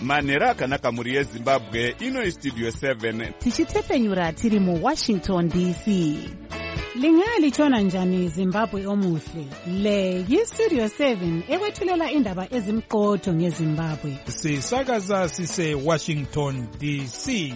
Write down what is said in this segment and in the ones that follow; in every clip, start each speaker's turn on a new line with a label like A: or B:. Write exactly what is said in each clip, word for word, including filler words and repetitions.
A: manhero akanaka mhuri yezimbabwe. Ino Studio seven
B: tichitepfenyura tiri muWashington D C. Lingalitshona njani Zimbabwe omuhle? Le yiStudio seven ekwethulela indaba ezimqotho ngeZimbabwe.
C: Sisakaza sise Washington D C.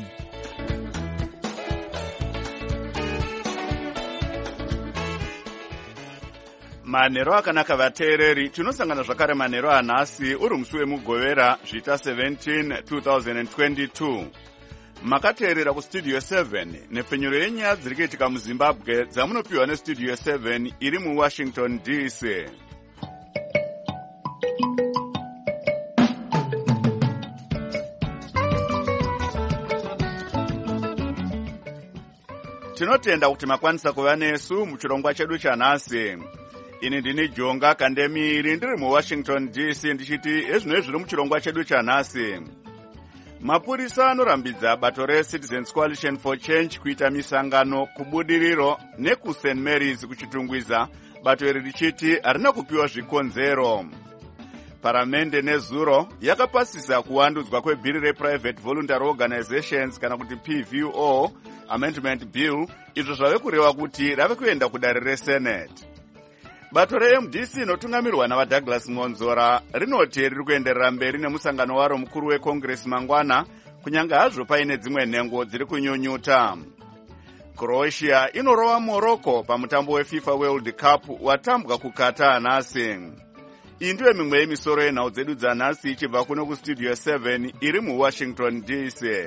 A: manhero akanaka vateereri. Tinosangana zvakare manhero anhasi uri musi wemugovera zvita seventeen twenty twenty-two. Makateerera kuStudio seven nepfenyuro yenyaya dziri kuitika muZimbabwe dzamunopiwa neStudio seven iri muWashington D C. Tinotenda kuti makwanisa kuva nesu muchirongwa chedu chanhasi. Ini ndini Jonga Kandemiri ndiri muWashington D C ndichiti ezvino zviri muchirongwa chedu chanhasi. Mapurisa anorambidza bato reCitizens Coalition for Change kuita misangano kubudiriro nekuSaint Mary's kuchitungwiza bato iri richiti harina kupiwa zvikonzero. Paramende nezuro yakapasisa kuwandudzwa kwebhiri rePrivate Voluntary Organizations kana kuti P V O Amendment Bill, izvo zvave kureva kuti rave kuenda kudare reSenate. Bato reM D C inotungamirwa navaDouglas Ngonzora rinoti riri kuenderera mberi nemusangano waro mukuru weCongress mangwana, kunyanga hazvo paine dzimwe nhengo dziri kunyunyuta. Croatia inorova Morocco pamutambo weFIFA World Cup watambwa kuKatar nhasi. Iyi ndiyo mimwe yemisoro yenhau dzedu dzanhasi ichibva kuno kuStudio seven iri muWashington D C.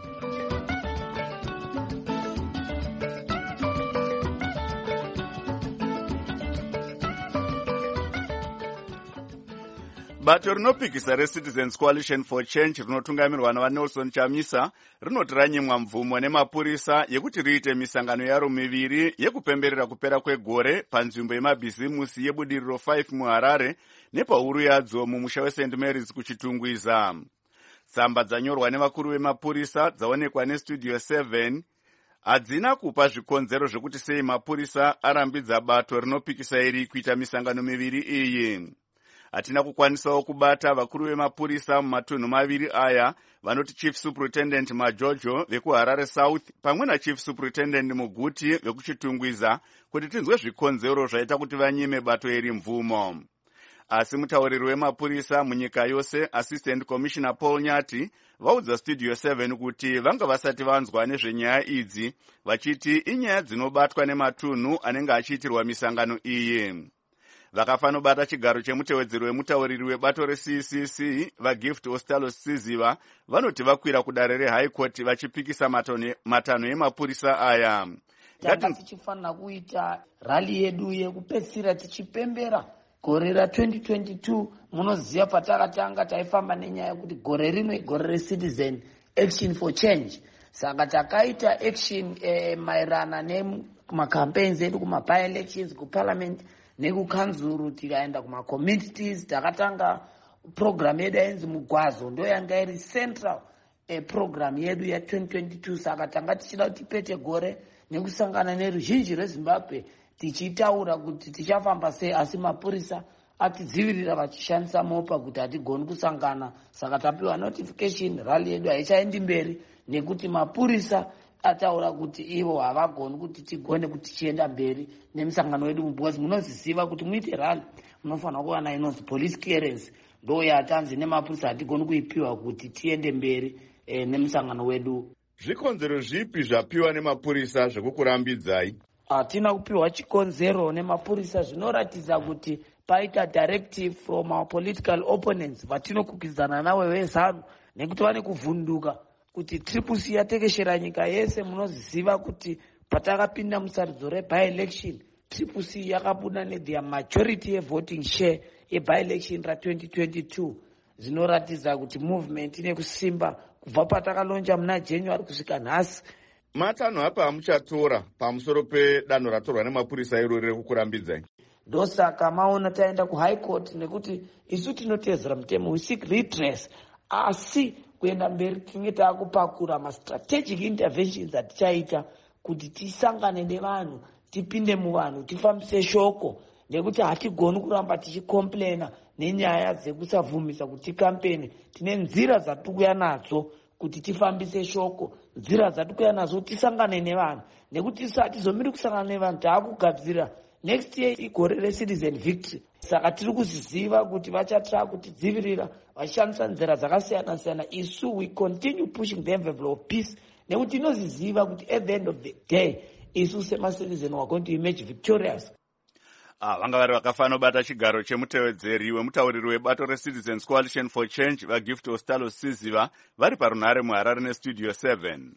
A: Bato rinopikisa reCitizens Coalition for Change rinotungamirwa navaNelson Chamisa rinoti ranyimwa mvumo nemapurisa yekuti riite misangano yaro miviri yekupemberera kupera kwegore panzvimbo yemabhizimusi yebudiriro five muHarare nepauru yadzo mumusha weSaint Mary's kuchitungwiza. Tsamba dzanyorwa nevakuru vemapurisa dzaonekwa neStudio seven hadzina kupa zvikonzero zvekuti sei mapurisa arambidza bato rinopikisa iri kuita misangano miviri iyi. Hatina kukwanisawo kubata vakuru vemapurisa mumatunhu maviri aya vanoti Chief Superintendent Majojo vekuHarare South pamwe naChief Superintendent Muguti vekuchitungwiza kuti tinzwe zvikonzero zvaita kuti vanyime bato iri mvumo. Asi mutauriri wemapurisa munyika yose Assistant Commissioner Paul Nyati vaudza Studio seven kuti vanga vasati vanzwa nezvenyaya idzi, vachiti inyaya dzinobatwa nematunhu anenge achiitirwa misangano iyi. Vakafanobata chigaro chemutevedzeri wemutauriri webato reC C C vaGift Ostalo Siziva vanoti vakwira kudare reHigh Court vachipikisa matanho emapurisa aya.
D: Tanga tichifanira kuita rally yedu yekupedzisira tichipembera gore ra twenty twenty-two. Munoziva patakatanga taifamba nenyaya yekuti gore rino igore reCitizen Action for Change. Saka takaita action eh, maerana nemacampaigns edu kuma-by elections kuparliament nekukanzuru, tikaenda kuma-communities. Takatanga program yedu yainzi Mugwazo, ndo yanga iri central eh, program yedu ya twenty twenty-two. Saka tanga tichida kuti pete gore nekusangana neruzhinji rweZimbabwe tichitaura kuti tichafamba sei, asi mapurisa atidzivirira vachishandisa mopa kuti hatigoni kusangana. Saka tapiwa notification rally yedu haichaendi mberi nekuti mapurisa ataura kuti ivo havagoni kuti tigone kuti tichienda mberi nemusangano wedu, because munoziziva kuti muite rally munofanira kuva nainonzi police clearance, ndo yatanzi nemapurisa hatigoni kuipiwa kuti tiende mberi eh, nemusangano wedu.
A: Zvikonzero zvipi zvapiwa nemapurisa zvekukurambidzai?
D: Hatina kupiwa chikonzero nemapurisa, zvinoratidza kuti paita directive from our political opponents vatinokukidzana nawe vezanu, nekuti vane kuvhunduka kuti triple C yatekeshera nyika yese. Munoziziva kuti patakapinda musarudzo reby election triple C yakabuda netheir majority yevoting share yeby election ra twenty twenty-two. Zvinoratidza kuti movement ine kusimba kubva patakalonja muna January kusvika nhasi.
A: Matanho apa amuchatora pamusoro pedanho ratorwa nemapurisa irori rekukurambidzai?
D: Ndosaka maona taenda kuHigh Court nekuti isu tinotedzera mutemo, we seek redress, asi kuenda mberi tinge taakupakura ma-strategic interventions atichaita kuti tisangane nevanhu, tipinde muvanhu, tifambise shoko, nekuti hatigoni kuramba tichicomplaina nenyaya dzekusabvumisa kuti kampeni. Tine nzira dzatikuya nadzo kuti tifambise shoko, nzira dzatikuya nadzo tisangane nevanhu, nekuti tisatizomiri kusangana nevanhu taakugadzira next year igore recitizen victory. Saka tiri kuziziva kuti vachatira kutidzivirira vachishandisa nzira dzakasiyana siyana. Isu we continue pushing the envelope of peace, nekuti inoziziva kuti at the end of the day isu semacitizen are going to emerge victorious.
A: Ah, vanga vari vakafana bata chigaro chemutevedzeri wemutauriri webato reCitizens Coalition for Change vaGift Ostalo Siziva vari parunhare muHarare neStudio seven.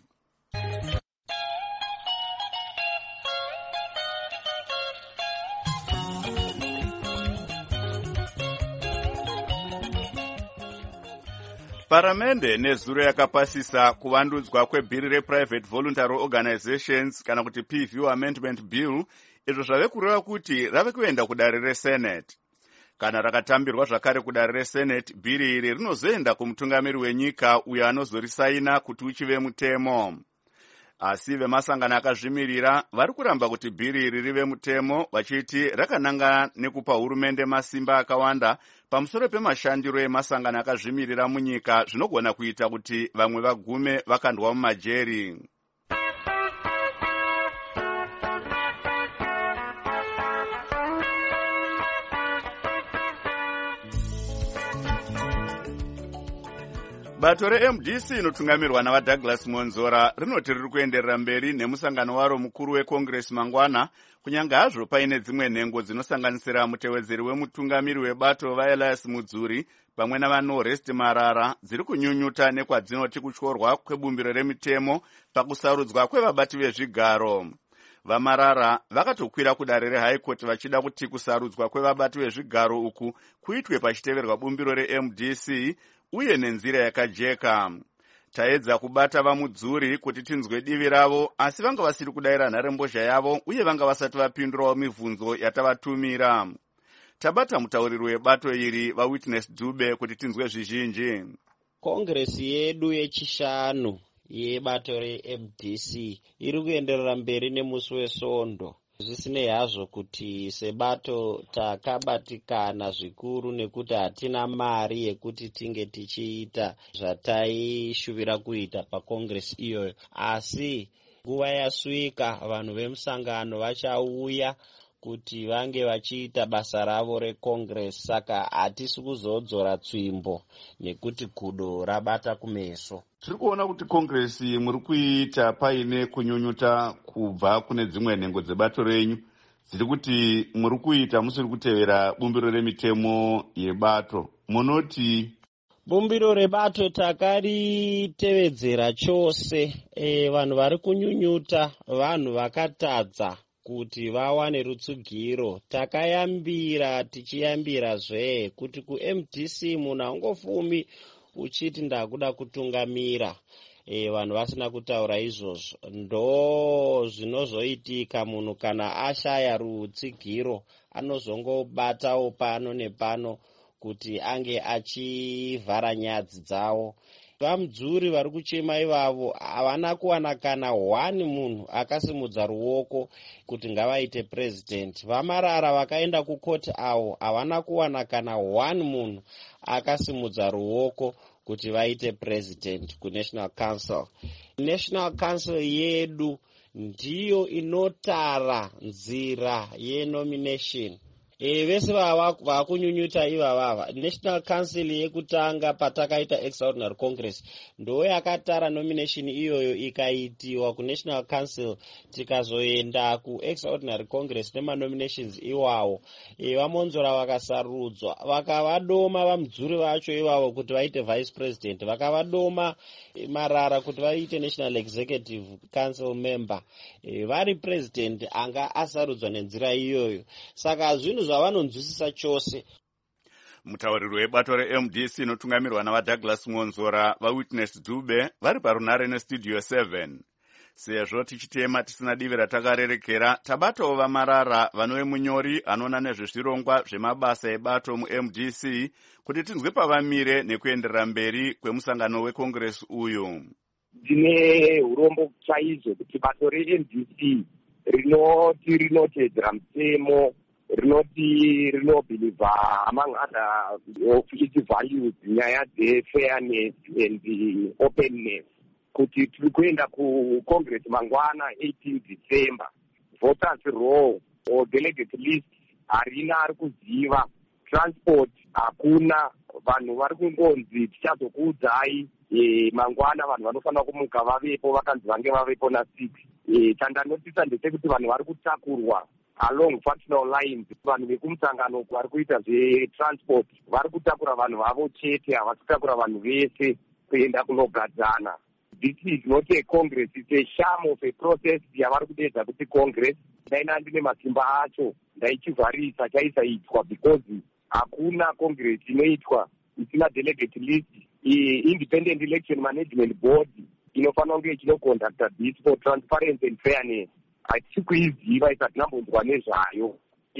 A: Paramende nezuro yakapasisa kuvandudzwa kwebhiri rePrivate Voluntary Organizations kana kuti P V O Amendment Bill, izvo zvave kureva kuti rave kuenda kudare reSenate. Kana rakatambirwa zvakare kudare reSenate, bhiri iri rinozoenda kumutungamiri wenyika uyo anozorisaina kuti uchive mutemo. Asi vemasangano akazvimirira vari kuramba kuti bhiri iri rive mutemo, vachiti rakananga nekupa hurumende masimba akawanda pamusoro pemashandiro emasangano akazvimirira munyika, zvinogona kuita kuti vamwe vagume vakandwa mumajeri. Bato reM D C inotungamirwa navaDouglas Monzora rinoti riri kuenderera mberi nemusangano waro mukuru weCongress mangwana, kunyange hazvo paine dzimwe nhengo dzinosanganisira mutevedzeri wemutungamiri webato vaElias Mudzuri pamwe navaNorest Marara dziri kunyunyuta nekwadzinoti kutyorwa kwebumbiro remitemo pakusarudzwa kwevabati vezvigaro. VaMarara vakatokwira kudare reHigh Court vachida kuti kusarudzwa kwevabati vezvigaro uku kuitwe pachiteverwa bumbiro reM D C uye nenzira yakajeka. Taedza kubata vaMudzuri kuti tinzwe divi ravo, asi vanga vasiri kudayira nharembozha yavo uye vanga vasati vapindurawo mibvunzo yatavatumira. Tabata mutauriri webato iri vaWitness Dube kuti tinzwe zvizhinji.
E: Kongresi yedu yechishanu yebato reM D C iri kuenderera mberi nemusi weSondo, zvisinei hazvo kuti sebato takabatikana zvikuru nekuti hatina mari yekuti tinge tichiita zvataishuvira kuita pakongresi iyoyo. Asi nguva yasvika vanhu vemusangano vachauya kuti vange vachiita basa ravo rekongresi, saka hatisi kuzodzora tsvimbo nekuti kudo rabata kumeso.
A: Tiri kuona kuti kongresi muri kuita paine kunyunyuta kubva kune dzimwe nhengo dzebato renyu dziri kuti muri kuita musiri kutevera bumbiro remitemo yebato. Munoti
E: bumbiro rebato takaritevedzera chose. E, vanhu vari kunyunyuta vanhu vakatadza kuti vawane rutsugiro. Takayambira tichiyambirazve kuti kuM D C munhu haungofumi uchiti ndakuda kutungamira. E, vanhu vasina kutaura izvozvo. Ndo zvinozoitika munhu kana ashaya rutsigiro anozongobatawo pano nepano kuti ange achivhara nyadzi dzawo. VaMudzuri vari kuchema ivavo havana kuwana kana hwani munhu akasimudza ruoko kuti ngavaite president. VaMarara vakaenda kukoti avo havana kuwana kana hwani munhu akasimudza ruoko kuti vaite president kuNational Council. National Council yedu ndiyo inotara nzira yenomination. E, vese vava vakunyunyuta ivavava. National Council yekutanga patakaita Extraordinary Congress ndo yakatara nomination iyoyo ikaitiwa kuNational Council, tikazoenda kuExtraordinary Congress nemanominations iwawo. E, vaMonzora vakasarudzwa, vakavadoma vaMudzuri vacho ivavo kuti vaite vice president, vakavadoma Marara kuti vaite National Executive Council member. E, vari president anga asarudzwa nenzira iyoyo. Saka zvinhu zvavanonzwisisa chose.
A: Mutauriri webato reM D C inotungamirwa navaDouglas Monzora vaWitness Dube vari parunhare neStudio seven. Sezvo tichitema tisina divi ratakarerekera, tabatawo vaMarara vanove munyori anoona nezvezvirongwa zvemabasa ebato muM D C kuti tinzwe pavamire nekuenderera mberi kwemusangano wekongresi uyu.
F: Tine urombo chaizvo kuti bato reM D C rinoti rinotedzera mutemo rinoti rinobhilivha among other of its values nyaya dzefairness and openness, kuti tiri kuenda kucongress mangwana eighteen December. Voters roll or delegate list harina ari kuziva, transport hakuna, vanhu vari kungonzi tichazokuudzai e, mangwana vanhu vanofanira kumuka vavepo, vakanzi vange vavepo na six. E, chandanotisa ndechekuti vanhu vari kutakurwa along functional lines. Vanhu vekumusangano vari kuita zvetransport vari kutakura vanhu vavo chete, havasi kutakura vanhu vese kuenda kunogadzana. This is not a congress, it's a sham of a process yavari kudedza kuti congress. Ndaina ndine masimba acho ndaichivharisa chaisaitwa because hakuna congress inoitwa isina delegate list. Independent election management board inofanira kunge ichinoconducta this for transparency and fairness. Hatisi kuiziva isati nambonzwa nezvayo,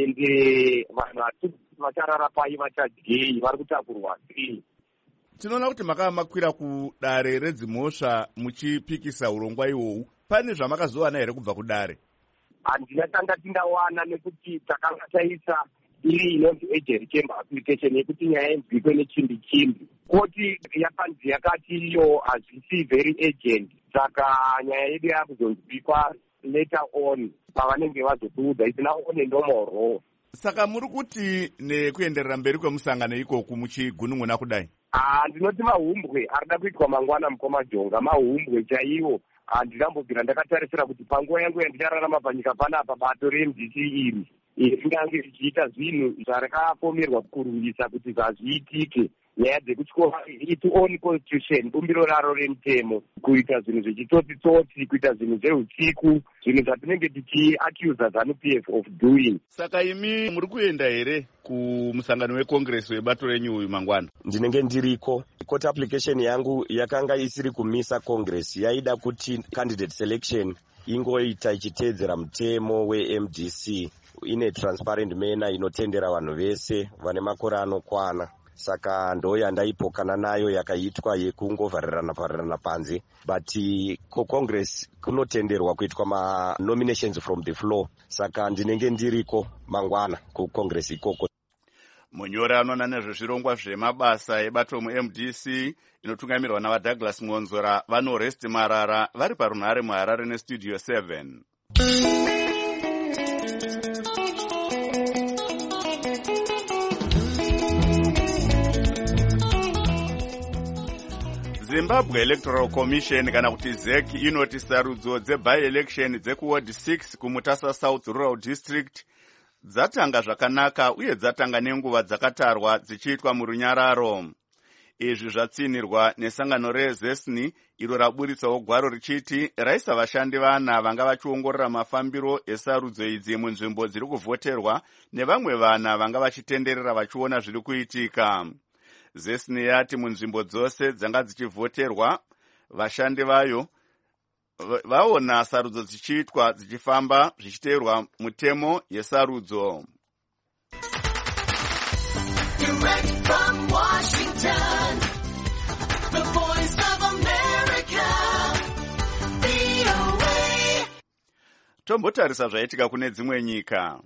F: ende vanhu hatisi vacharara pai vachadyei, vari kutakurwa sei.
A: Tinoona kuti makava makwira kudare redzimhosva muchipikisa urongwa ihwohwu. Pane zvamakazowana here kubva kudare?
F: Handina tandati ndawana, nekuti takanga taisa iri inonzi agent chamber application yekuti nyaya yenzwikwe nechimbi chimbi. Koti yakanzi yakati iyo hazvisi very agent, saka nyaya yedu yakuzonzwikwa later on pavanenge vazotiudza isina one ndomoro.
A: Saka muri kuti nekuenderera mberi kwemusangano ikoku muchigunun'una kudai?
F: Ah, ndinoti mahumbwe arida kuitwa mangwana mukomajonga, mahumbwe chaiwo. Handinambobvira ndakatarisira kuti panguva yangu yandichararama panyika panapa bato re-M D C iri ringange richiita zvinhu zvarakapomerwa kurwisa kuti zvazviitike. Nyaya dzekutyora its own constitution, bumbiro raro remutemo, kuita zvinhu zvechitsotsi-tsotsi, kuita zvinhu zveusiku, zvinhu zvatinenge tichiaccuse ZANU-P F of doing.
A: Saka imi muri kuenda here kumusangano wecongress webato renyu uyu mangwana?
G: Ndinenge ndiriko. Court application yangu yakanga isiri kumisa congress, yaida kuti candidate selection ingoita ichiteedzera mutemo we-M D C ine transparent manner inotendera vanhu vese vane makore anokwana. Saka ndo yandaipokana nayo yakaitwa yekungovharirana vharirana panze, but ko congress kunotenderwa kuitwa ma nominations from the floor. Saka ndinenge ndiriko mangwana ku congress ikoko.
A: Munyori anoona nezvezvirongwa zvemabasa ebato mu-M D C inotungamirwa navaDouglas Ngonzora vanoresti Marara vari parunhare muHarare nestudio seven. Zimbabwe Electoral Commission kana kuti Z E C inoti sarudzo dze-by-election dzekuward six kuMutasa South Rural District dzatanga zvakanaka uye dzatanga nenguva dzakatarwa dzichiitwa murunyararo. Izvi zvatsinirwa nesangano reZESNI iro raburitsawo gwaro richiti raisa vashandi vana vanga vachiongorora mafambiro esarudzo idzi munzvimbo dziri kuvhoterwa nevamwe vana vanga vachitenderera vachiona zviri kuitika. ZESNI yati munzvimbo dzose dzanga dzichivhoterwa vashandi vayo vaona sarudzo dzichiitwa dzichifamba zvichiteerwa mutemo yesarudzo. Direct from Washington, the voice of America, V O A. Tombotarisa zvaitika kune dzimwe nyika.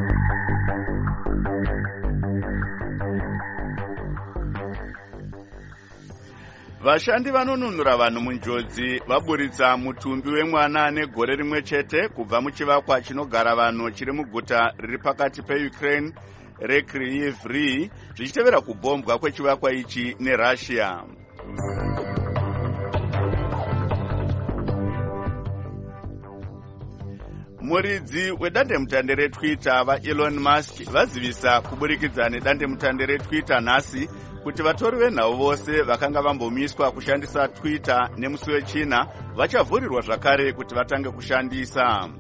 A: Vashandi vanonunura vanhu munjodzi vaburitsa mutumbi wemwana ane gore rimwe chete kubva muchivakwa chinogara vanhu chiri muguta riri pakati peUkraine reKryvyi zvichitevera kubhombwa kwechivakwa ichi neRussia. Muridzi wedandemutande reTwitter vaElon Musk vazivisa kuburikidza nedandemutande reTwitter nhasi kuti vatori venhau vose vakanga vambomiswa kushandisa Twitter nemusi wechina vachavhurirwa zvakare kuti vatange kushandisa.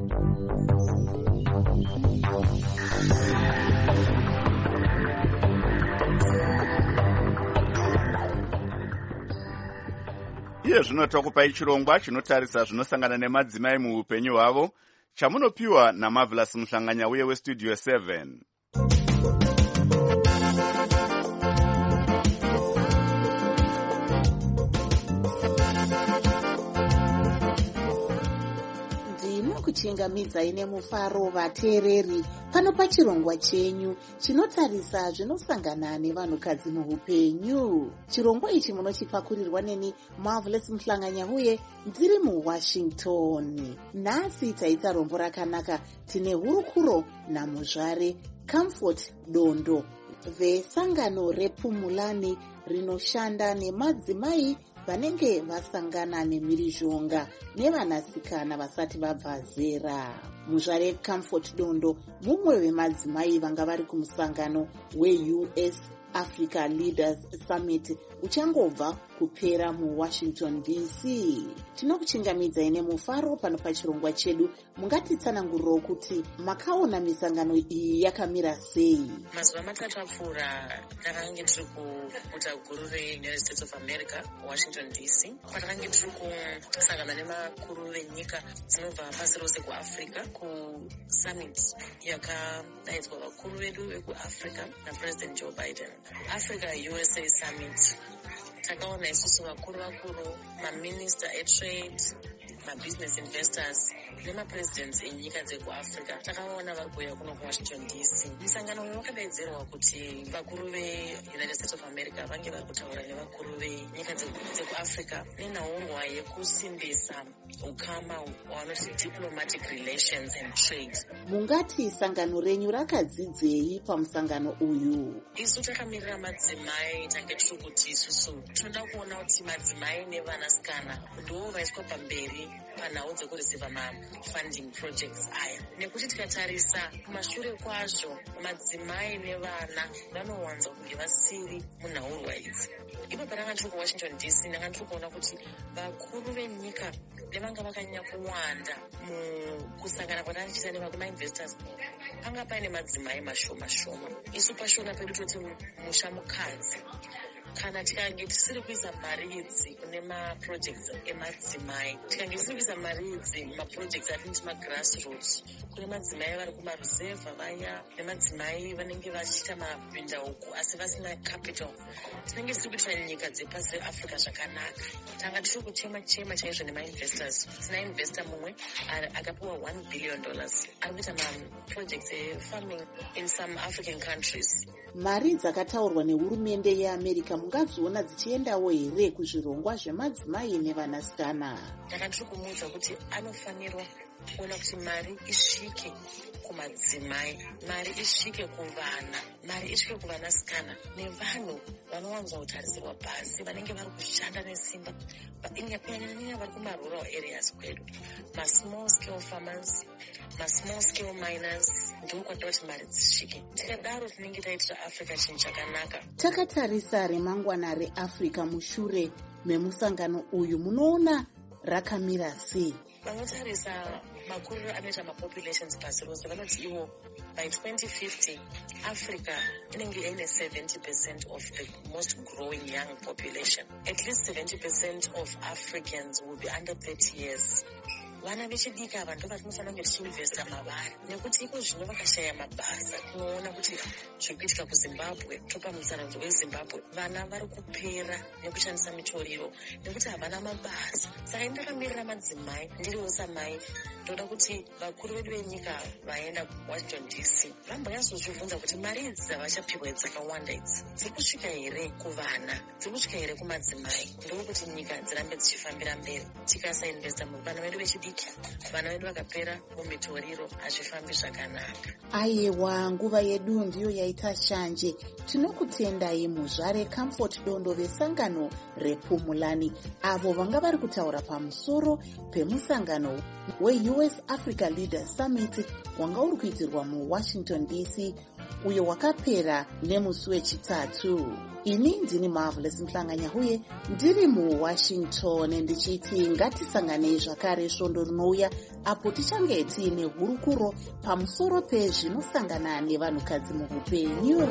A: Iye zvino takupai chirongwa chinotarisa zvinosangana nemadzimai muupenyu hwavo chamunopiwa naMarvelous Muhlanganya uye westudio seven.
H: tinokuchingamidzai nemufaro vateereri pano pachirongwa chenyu chinotarisa zvinosangana nevanhukadzi muupenyu. Chirongwa ichi munochipakurirwa neni Marvelous Mhlanganyahuye ndiri muWashington. Nhasi taita rombo rakanaka, tine hurukuro namuzvare Comfort Dondo vesangano rePumulani rinoshanda nemadzimai vanenge vasangana nemhirizhonga nevanasikana vasati vabva zera. Muzvare Comfort Dondo mumwe wemadzimai vanga vari kumusangano we-U S Africa Leaders Summit uchangobva kupera muWashington D C. Tinokuchingamidzai nemufaro pano pachirongwa chedu. Mungatitsanangurirawo kuti makaona misangano iyi yakamira sei?
I: Mazuva matatu apfuura takange tiri kuguta guru reUnited States of America, Washington D C, kwatakange tiri kusangana nemakuru venyika dzinobva pasi rose kuAfrica kusummit yakadaidzwa vakuru vedu vekuAfrica naPresident Joe Biden. Africa U S A Summit takaona isusu vakuru vakuru maminister etrade, mabusiness investors nemapresidents enyika dzekuAfrica takaona vakuuya kuno kuWashington D C. Musangano uyu wakadaidzirwa kuti vakuru veUnited States of America vange vari kutaura nevakuru venyika dzekuAfrica nenhorwa yekusimbisa ukama wavanoti diplomatic relations and trade.
H: Mungati sangano renyu rakadzidzei pamusangano uyu?
I: Isu takamirira madzimai tange tiri kuti isusu tinoda kuona kuti madzimai nevanasikana ndivo vaiswa pamberi panhau dzekureceiva mafunding projects aya, nekuti tikatarisa kumashure kwazvo madzimai nevana vanowanza kunge vasiri munhaurwa idzi. Ipo patanga tiri kuWashington D C ndanga tiri kuona kuti vakuru venyika nevanga vakanyanya kuwanda mukusangana kwatatichiita nevakuma-investors panga paine madzimai mashoma shoma. Isu pashona pedu toti musha mukadzi kana tikange tisiri kuisa mari idzi kune maprojects emadzimai, tikange tisiri kuisa mari idzi maprojects atinoti magrassroots kune madzimai vari kumaruzevha vaya nemadzimai vanenge vachiita mabhindauko asi vasina capital, tinenge tisiri kuitira nyika dzepasi reAfrica zvakanaka. Tanga tiri kuchema chema chaizvo nemainvestors. Tina investor mumwe akapiwa one billion dollars ari kuita maprojects efarming in some African countries.
H: Mari dzakataurwa nehurumende yeAmerica mungadziona dzichiendawo here kuzvirongwa zvemadzimai nevanasikana?
I: Ndanga tiri kumuudza kuti anofanirwa kuona kuti mari isvike kumadzimai, mari isvike kuvana, mari isvike kuvanasikana nevanhu vanowanza kutarisirwa pasi vanenge vari kushanda nesimba kunyanya vari kumarural areas kwedu, masmall scale farmers, masmall scale miners, ndiko kwatoda kuti mari dzisvike. Tikadaro tinenge taitira Africa chinhu chakanaka.
H: Takatarisa remangwana reAfrica mushure memusangano uyu, munoona rakamira sei?
I: Vanotarisa makuru anoita mapopulations pasi rose vanoti ivo by twenty fifty Africa inenge ine seventy percent of the most growing young population. At least seventy percent of Africans will be under thirty years. Vana vechidiki ava ndo vatinofanira kunge tichiinvesta mavari, nekuti iko zvino vakashaya mabasa. Tinoona kuti zviri kuitika kuZimbabwe, topa mutsaraudzo weZimbabwe, vana vari kupera nekushandisa mitoriro nekuti havana mabasa. Saka ndakamirira madzimai, ndiriwo samai, ndoda kuti vakuru vedu venyika vaenda kuWashington D C vambonyatsozvibvunza kuti mari idzi dzavachapiwa dzakawanda idzi dziri kusvika here kuvana, dziri kusvika here kumadzimai, ndokuti nyika dzirambe dzichifambira mberi. Tikasainvesta muvana vedu vechidiki, vana vedu vakapera mumitoriro hazvifambi zvakanaka.
H: Aiwa, nguva yedu ndiyo yaita shanje. Tinokutendai muzvare Comfort Dondo vesangano rePumulani, avo vanga vari kutaura pamusoro pemusangano we-U S Africa Leaders Summit wanga uri kuitirwa muWashington D C uyo wakapera nemusi wechitatu. Ini ndini Marvelous Mhlanganyahuye ndiri muWashington ndichiti ngatisanganei zvakare svondo rinouya apo tichange tiine hurukuro pamusoro pezvinosangana nevanhukadzi muupenyu.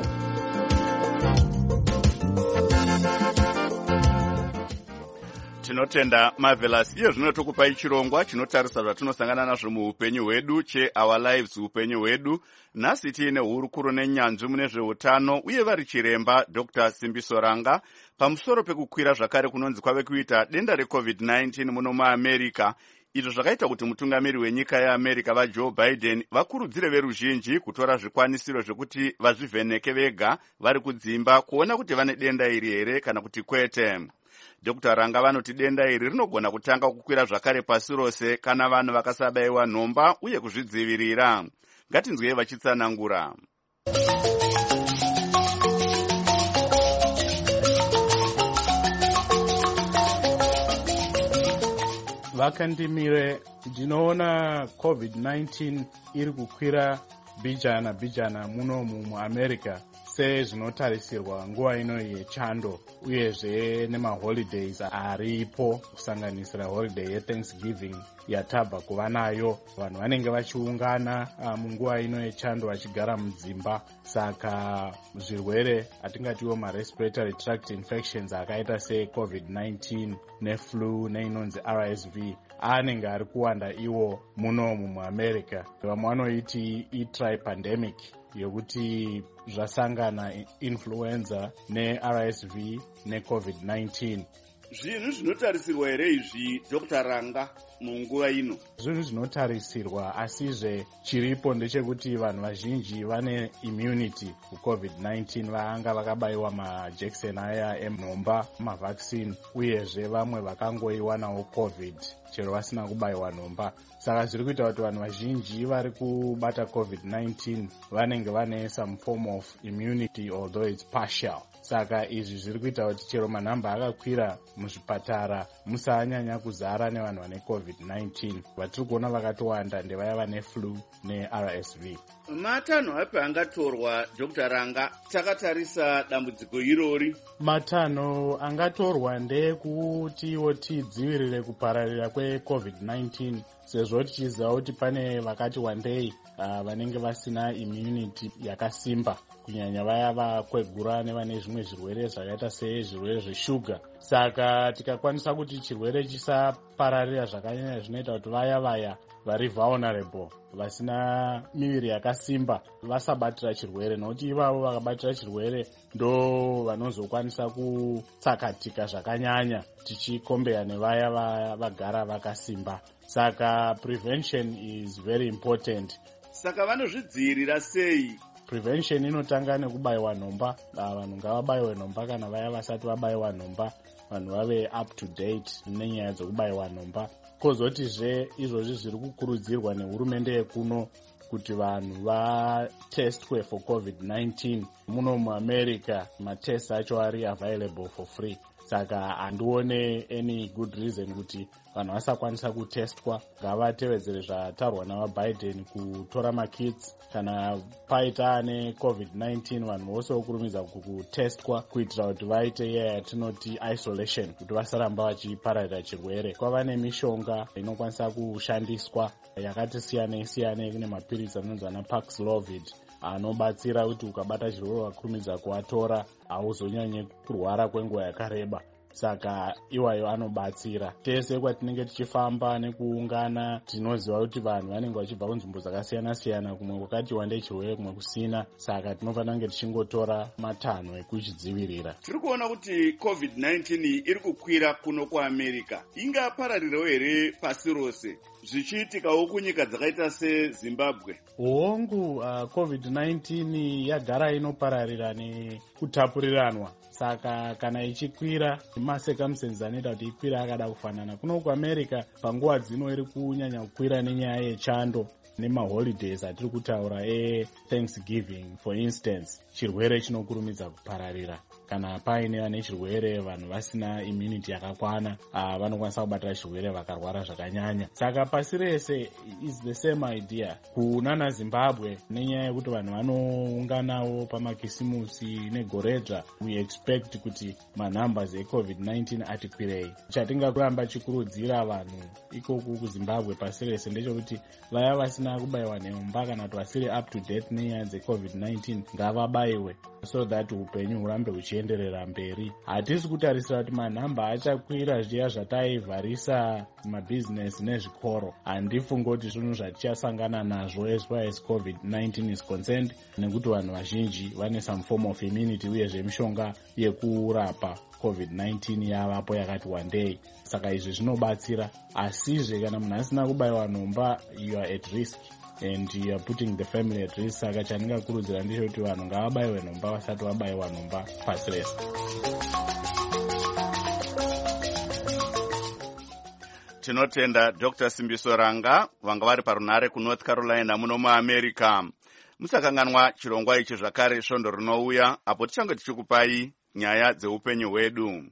A: Tinotenda Marvelous. Iyo zvino tokupai chirongwa chinotarisa zvatinosangana nazvo muupenyu hwedu cheOur Lives upenyu hwedu. Nhasi tiine hurukuro nenyanzvi mune zveutano uye vari chiremba Doctor Simbiso Ranga pamusoro pekukwira zvakare kunonzi kwave kuita denda reCovid nineteen muno muAmerica. izvo zvakaita kuti mutungamiri wenyika yeamerica vajoe biden vakurudzire veruzhinji kutora zvikwanisiro zvekuti vazvivheneke vega vari kudzimba kuona kuti vane denda iri here kana kuti kwete. Dr Ranga vanoti denda iri rinogona kutanga kukwira zvakare pasi rose kana vanhu vakasabayiwa nhomba uye kuzvidzivirira. Ngatinzwei vachitsanangura.
J: Vakandimire, ndinoona covid nineteen iri kukwira bijana bijana muno muAmerica sezvinotarisirwa nguva ino yechando uyezve nemaholidays aripo kusanganisira holiday yeThanksgiving yatabva kuva nayo. Vanhu vanenge vachiungana uh, munguva ino yechando vachigara mudzimba, saka zvirwere atingatiwo marespiratory tract infections akaita secovid nineteen neflu neinonzi R S V anenge ari kuwanda iwo muno muAmerica. Vamwe vanoiti i-tripandemic yokuti zvasangana influenza ne-R S V ne-covid nineteen.
A: Zvinhu zvinotarisirwa here izvi Dr Ranga munguva ino?
J: Zvinhu zvinotarisirwa, asizve chiripo ndechekuti vanhu vazhinji vane immunity kucovid nineteen, vanga vakabayiwa majekiseni aya enhomba, mavaccine, uyezve vamwe vakangoiwanawo covid chero vasina kubayiwa nhomba. Saka zviri kuita kuti vanhu vazhinji vari kubata covid nineteen vanenge vane some form of immunity although it's partial. Saka izvi zviri kuita kuti chero manhamba akakwira muzvipatara musanyanya kuzara nevanhu vane covid nineteen. Vatiri kuona vakatowanda ndevaya vane flu ne-R S V.
A: Matanho api angatorwa Dr Ranga takatarisa dambudziko irori?
J: Matanho angatorwa ndekutiwo tidzivirire kupararira kwecovid nineteen, sezvo tichiziva kuti pane vakati wandei uh, vanenge vasina immunity yakasimba, kunyanya vaya vakwegura nevane zvimwe zvirwere zvakaita sezvirwere zveshuga. Saka tikakwanisa kuti chirwere chisapararira zvakanyanya, zvinoita kuti vaya vaya vari vulnerable, vasina miviri yakasimba, vasabatira chirwere, nokuti ivavo vakabatira chirwere ndo vanozokwanisa kutsakatika zvakanyanya tichikombeya nevaya vagara vakasimba. Saka prevention is very important.
A: Saka vanozvidzivirira sei?
J: Prevention inotanga nekubayiwa nhomba. Vanhu ngavabayiwe nhomba, kana vaya vasati vabayiwa nhomba vanhu vave up to date nenyaya dzekubayiwa nhomba. Kozotizve izvozvi zviri kukurudzirwa nehurumende yekuno kuti vanhu vatestwe for covid nineteen. Muno muAmerica matest acho ari available for free. Saka handione any good reason kuti vanhu vasakwanisa kutestwa. Ngavatevedzere zvataurwa navaBiden kutora makits kana paita ane covid nineteen, vanhu vose vokurumidza kutestwa kuitira kuti vaite iya yatinoti isolation, kuti vasaramba vachipararira chirwere. Kwava nemishonga inokwanisa kushandiswa yakati siyanei siyanei. Kune mapirisi anonzi ana Paxlovid anobatsira kuti ukabata chirwere wakurumidza kuatora hauzonyanye kurwara kwenguva yakareba. Saka iwayo anobatsira. Tese kwatinenge tichifamba nekuungana tinoziva kuti vanhu vanenge vachibva kunzvimbo dzakasiyana siyana, kumwe kwakati wandei chirwere kumwe kusina. Saka tinofanira kunge tichingotora matanho ekuchidzivirira.
A: Tiri kuona kuti covid nineteen iri kukwira kuno kuAmerica. Ingapararirawo here pasi rose zvichiitikawo kunyika dzakaita seZimbabwe?
J: Hongu, uh, covid nineteen yagara inopararira nekutapuriranwa. Saka kana ichikwira masecumstances anoita kuti ikwira akada kufanana. Kuno kuAmerica panguva dzino iri kunyanya kukwira nenyaya yechando nemaholidays atiri kutaura eThanksgiving for instance. Chirwere chinokurumidza kupararira. Kana paine vane chirwere vanhu vasina immunity yakakwana, uh, vanokwanisa kubatira chirwere vakarwara zvakanyanya. Saka pasi rese is the same idea. Kunana Zimbabwe nenyaya yekuti vanhu vanounganawo pamakisimusi negoredzva, we expect kuti manumbers ecovid nineteen ati kwirei. Chatingakuramba chikurudzira vanhu ikoku kuZimbabwe pasi rese ndechekuti vaya vasina kubayiwa nhomba kana kuti vasiri up to date nenyaya dzecovid nineteen ngavabayiwe, so that upenyu hurambe huchienda zvichienderera mberi. Hatisi kutarisira kuti manhamba achakwira zviya zvataivharisa mabhizinesi nezvikoro. Handifungi kuti zvinhu zvatichasangana nazvo as far as covid nineteen is concerned, nekuti vanhu vazhinji vane some form of immunity uyezve mishonga yekurapa covid nineteen yavapo yakati wandei. Saka izvi zvinobatsira, asizve kana munhu asina kubayiwa nhomba you are at risk and you are putting the family at risk. Saka chandingakurudzira ndicho kuti vanhu ngavabayiwe nhomba vasati vabayiwa nhomba pasi rese.
A: Tinotenda Doctor Simbiso Ranga vanga vari parunare ku North Carolina muno muAmerica. Musakanganwa chirongwa ichi zvakare svondo rinouya apo tichange tichikupai nyaya dzeupenyu hwedu.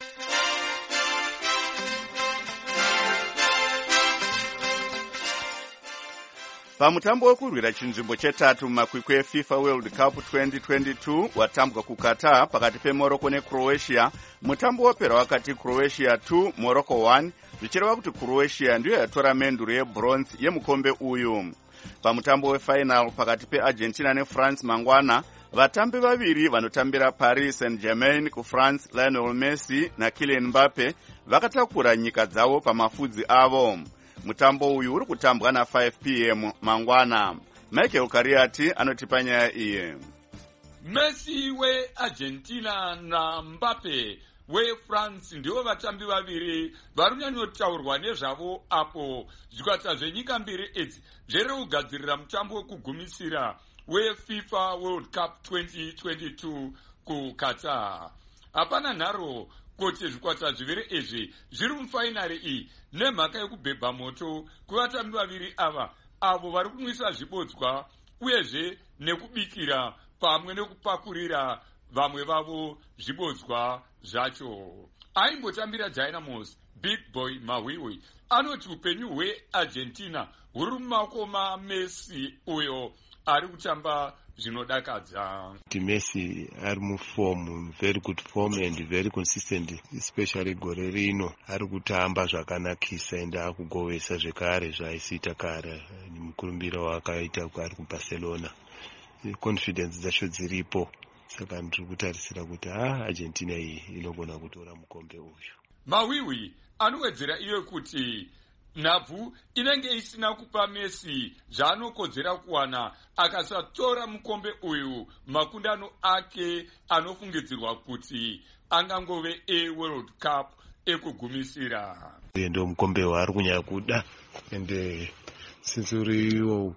A: Pamutambo wekurwira chinzvimbo chetatu mumakwikwi eFIFA World Cup twenty twenty-two watambwa kuQatar pakati peMorocco neCroatia, mutambo wapera wakati Croatia two Morocco one, zvichireva kuti Croatia ndiyo yatora menduru yebronze yemukombe uyu. Pamutambo wefinal pakati peArgentina neFrance mangwana, vatambi vaviri vanotambira Paris Saint-Germain kuFrance, Lionel Messi naKylian Mbappe, vakatakura nyika dzavo pamafudzi avo. Mutambo uyu uri kutambwa na five p m mangwana. Michael Kariati anotipa nyaya iyi.
K: Messi weArgentina na Mbappe weFrance ndivo vatambi vaviri vari kunyanyotaurwa nezvavo apo zvikwata zvenyika mbiri idzi zviri kugadzirira mutambo wekugumisira weFIFA World Cup twenty twenty-two kuQatar. Hapana nharo kuti zvikwata zviviri izvi zviri mufainari iyi nemhaka yekubhebha moto kuvatambi vaviri ava avo vari kunwisa zvibodzwa uyezve nekubikira pamwe nekupakurira vamwe vavo zvibodzwa zvacho. Aimbotambira Dynamos Big Boy Mawiwi anoti upenyu hweArgentina huri mumaoko maMessi uyo ari kutamba zvinodakadza.
L: Messi ari muform, very good form and very consistent, especially gore rino ari kutamba zvakanakisa ende akugovesa zvekare zvaaisiita kare mukurumbira wakaita ari kuBarcelona. Confidence dzacho dziripo, saka ndiri kutarisira kuti ah Argentina iyi inogona kutora mukombe uyu.
K: Mawiwi anowedzera iye kuti nhabvu inenge isina kupa Messi zvaanokodzera kuwana akasatora mukombe uyu makundano ake anofungidzirwa kuti angangove eWorld Cup ekugumisira.
L: Ndo mukombe waari kunyanya kuda ende since uriwo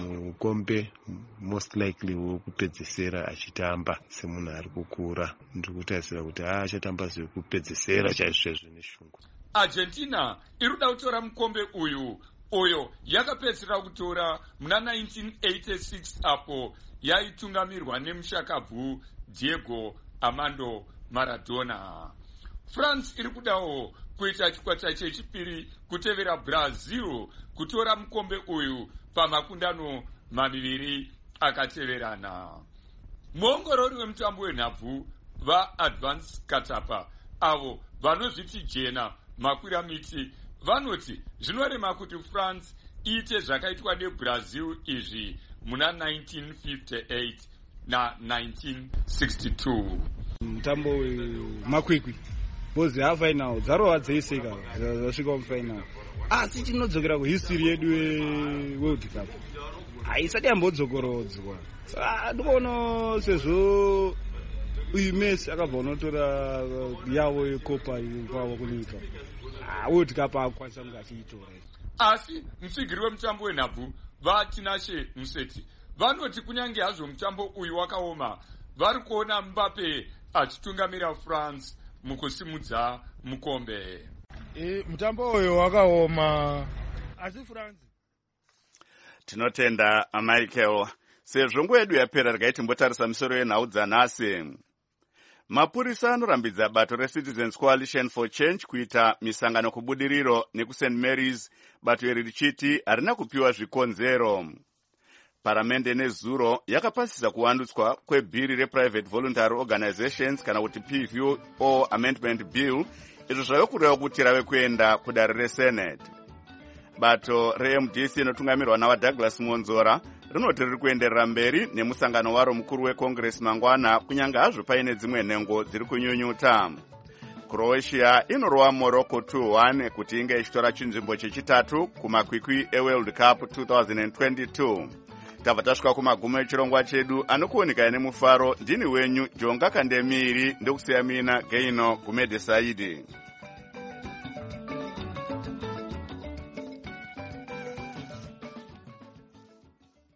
L: mukombe most likely wekupedzesera achitamba semunhu ari kukura, ndiri kutarisira kuti ah achatamba zvekupedzesera chaizvo neshungu.
K: Argentina iri kuda kutora mukombe uyu uyo yakapedzisira kutora muna nineteen eighty-six apo yaitungamirwa nemushakabvu Diego Armando Maradona. France iri kudawo kuita chikwata chechipiri kutevera Brazil kutora mukombe uyu pamakundano maviri akateverana. Muongorori wemutambo wenhabvu vaAdvance Katapa avo vanozviti jena makwira miti vanoti zvinorema kuti France iite zvakaitwa neBrazil izvi muna nineteen fifty-eight na nineteen sixty-two.
M: Mutambo makwikwi bozi hafinal dzarova dzeiseka zvasvika mufinal, asi tinodzokera kuhistory yedu yeWorld Cup haisati yambodzokorodzwa. Saka ndikuona sezvo uyu Messi akabva unotora yavo yekopa kwavo kunyika, World Cup akwanisa kunge achiitora.
K: Asi mutsigiri wemutambo wenhabvu vaTinashe Museti vanoti kunyange hazvo mutambo uyu wakaoma, vari kuona Mbappe achitungamira France mukusimudza mukombe.
C: E, mutambo uyu wakaoma asi France.
A: Tinotenda Michael. Sezvo nguva yedu yapera regai timbotarisa misoro yenhau dzanhasi. Mapurisa anorambidza bato reCitizens Coalition for Change kuita misangano kubudiriro nekuSaint Mary's, bato iri richiti harina kupiwa zvikonzero. Paramende nezuro yakapasisa kuwandutswa kwebhiri rePrivate Voluntary Organizations kana kuti P V O Amendment Bill, izvo zvave kureva kuti rave kuenda kudare reSenate. Bato reM D C inotungamirwa nawaDouglas Monzora rinoti riri kuenderera mberi nemusangano waro mukuru wecongress mangwana kunyange hazvo paine dzimwe nhengo dziri kunyunyuta. Croatia inorova Morocco two one kuti inge ichitora chinzvimbo chechitatu kumakwikwi eWorld Cup twenty twenty-two. Tabva tasvika kumagumo echirongwa chedu anokuoneka nemufaro. Ndini wenyu Jonga Kandemiri ndokusiya mina Geino Gumede Saidi.